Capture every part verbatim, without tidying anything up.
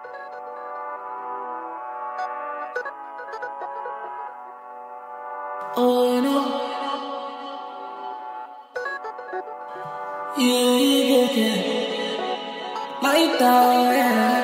Oh no. Yeah, yeah, yeah. Like that, yeah.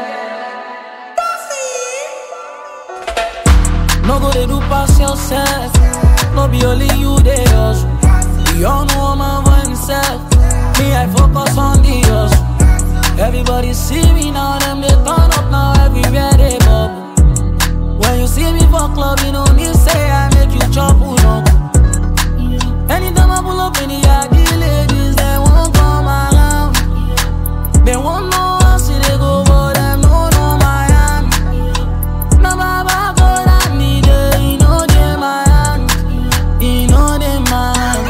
No go dey do pass yourself. No be only you dey hustle. We all know I'm a himself. Me, I focus on the hustle. Everybody see me now, them they turn up now. Everywhere they bubble. When you see me for club, you know me say I make you chop uno. Anytime I pull up in the yard, the ladies they won't come around. They won't know how see they go, but them no know my hand. No baba go that me there, you know they my hand, you know they my hand.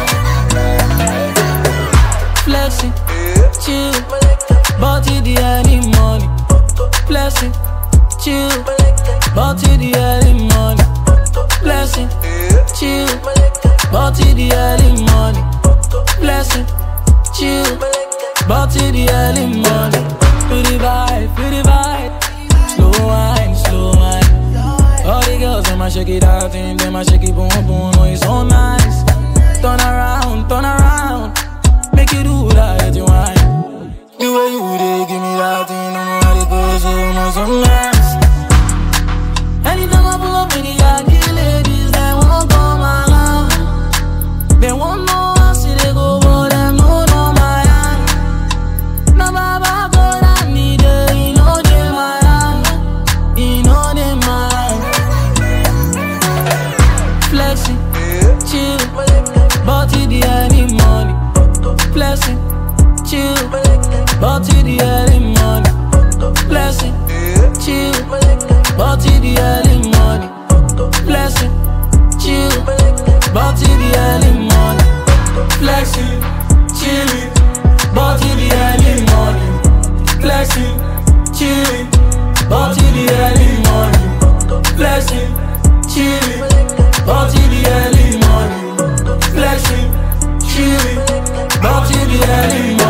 Flexing, chill, body the early money. Flexing, chill, body the early money. Flexing, chill, body the early money. Blessing, chill, body the early money. Feel the vibe, feel the vibe. Slow wine, slow wine. All the girls, them a shake it out, and them a shake it boom boom. Oh, it's so nice. Turn around, turn around. Make you do that, you wine. The way you dey, give me that thing. I'm ready to so much, so nice. Anytime I pull up in the yard, the ladies, they won't come around. They won't know how see they go, but them no know my hand. No baba go that me there, you know they my hand, you know they my hand. Flexing, chill, body the early money. Flexing, chill, body the early money. Flexing, chill, body the early money. Flexing, chill, body the early money. Flexing, chillin', body the early money. Flexing, chillin', body the early money. Flexing, chillin', body the early money. Flexing, chillin', body the early money.